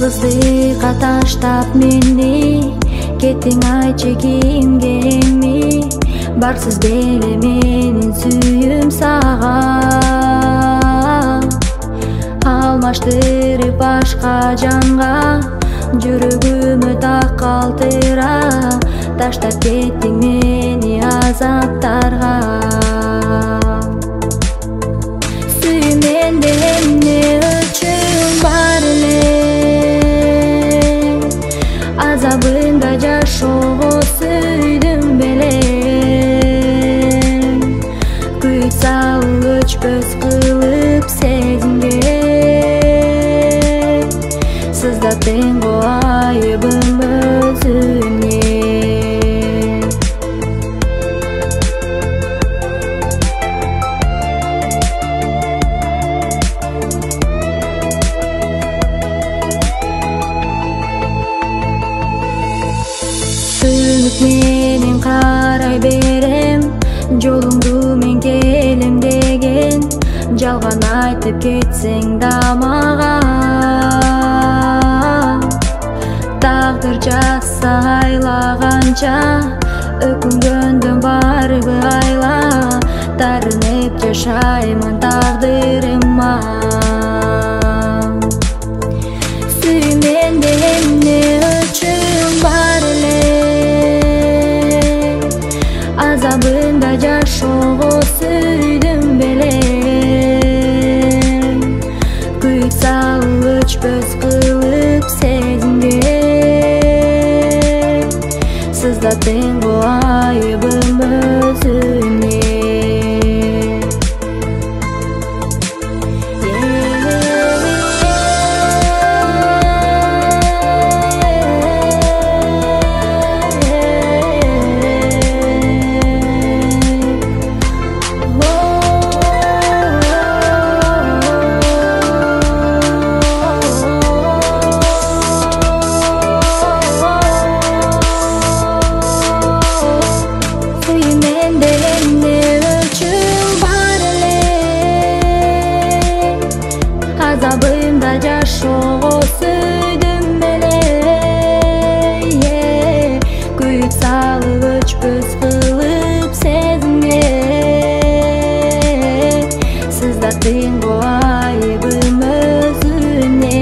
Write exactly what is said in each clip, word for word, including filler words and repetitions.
жалгыздыкка таштап мени кеттиң айтчы кимге эми барсыз беле менин сүйүм сага алмаштырып башка жанга жүрөгүмө так калтыра таштап кеттиң мени азаптарга сүйүү менде эмне өчүн бар эле азабында жашоого сүйдүм беле күйүк салып өчпөс кылып сезимге сыздаттың го айыбым өзүңе Сүйүнүп менен карай берем жолуңду мен келем деген жалган айтып кетсең да мага тагдыр жазса айлаганча өкүнгөндөн барыбы айла тарынып жашаймын тагдырыма сүйүү менде эмне үчүн бар эле азабында жашоого сүйдүм беле күйүк салып өчпөс кылып сезимге сыздаттың го айыбым өзүңе азабында жашоого сүйдүм беле күйүк салып өчпөс кылып сезимге сыздаттың го айыбым өзүңе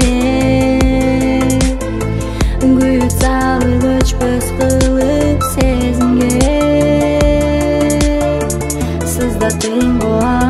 күйүк салып өчпөс кылып сезимге сыздаттың го